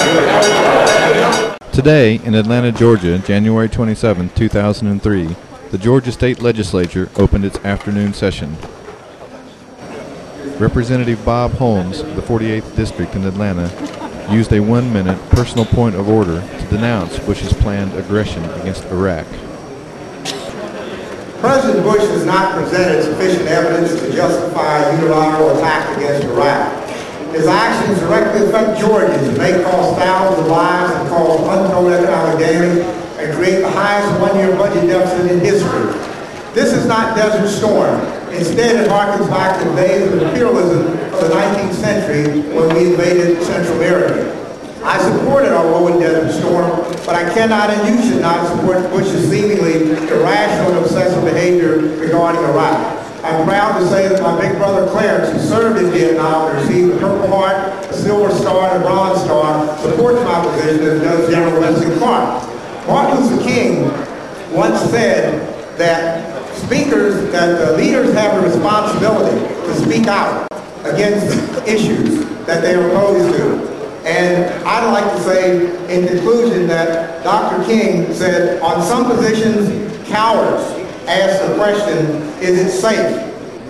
Today, in Atlanta, Georgia, January 27, 2003, the Georgia State Legislature opened its afternoon session. Representative Bob Holmes of the 48th District in Atlanta used a 1-minute personal point of order to denounce Bush's planned aggression against Iraq. President Bush has not presented sufficient evidence to justify a unilateral attack against Iraq. His actions directly affect Georgians and may cost thousands of lives and cause untold economic damage and create the highest one-year budget deficit in history. This is not Desert Storm. Instead, it harkens back to the days of imperialism of the 19th century when we invaded Central America. I supported our woe in Desert Storm, but I cannot and you should not support Bush's seemingly irrational and obsessive behavior regarding Iraq. I'm proud to say that my big brother Clarence, who served in Vietnam and received a Purple Heart, a Silver Star, and a Bronze Star, supports my position, as does General Wesley Clark. Martin Luther King once said that leaders have a responsibility to speak out against issues that they are opposed to. And I'd like to say, in conclusion, that Dr. King said, on some positions, cowards ask the question, is it safe?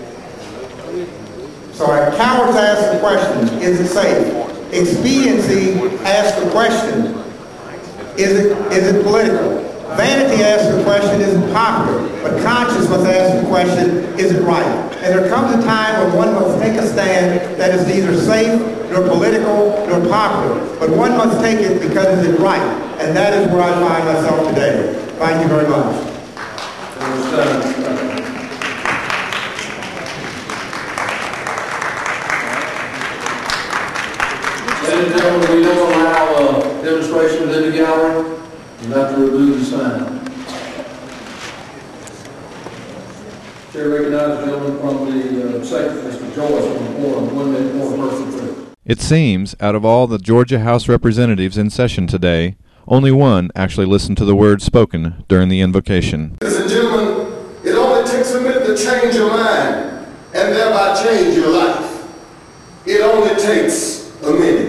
Sorry, cowards ask the question, is it safe? Expediency asks the question, is it political? Vanity asks the question, is it popular? But conscience must ask the question, is it right? And there comes a time when one must take a stand that is neither safe, nor political, nor popular. But one must take it because it is right. And that is where I find myself today. Thank you very much. Ladies and gentlemen, we don't allow demonstration within the gallery. You have to remove the sign. Chair recognizes the gentleman from the second, Mr. Joyce, on the floor, 1 minute more person three. It seems, out of all the Georgia House representatives in session today, only one actually listened to the words spoken during the invocation. Ladies and gentlemen, it only takes a minute to change your mind and thereby change your life. It only takes a minute.